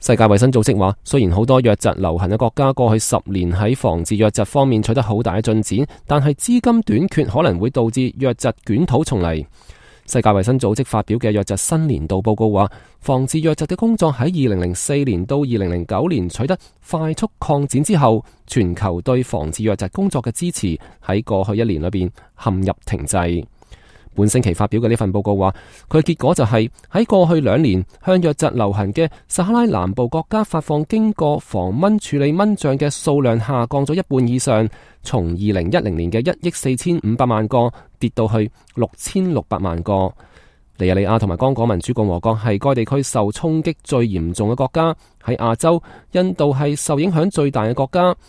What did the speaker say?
世界衛生組織話，雖然好多瘧疾流行嘅國家過去10年喺防治瘧疾方面取得好大嘅進展，但係資金短缺可能會導致瘧疾捲土重嚟。世界衛生組織發表嘅瘧疾新年度報告話，防治瘧疾嘅工作喺2004年到2009年取得快速擴展之後，全球對防治瘧疾工作嘅支持喺過去1年裏邊陷入停滯。本星期發表嘅呢份報告話，佢嘅結果就係喺過去2年向瘧疾流行嘅撒哈拉南部國家發放經過防蚊處理蚊帳嘅數量下降咗1半以上，從2010年嘅1億4500萬個跌到去6600萬個。尼日利亞同埋剛果民主共和國係該地區受衝擊最嚴重嘅國家。喺亞洲，印度係受影響最大嘅國家，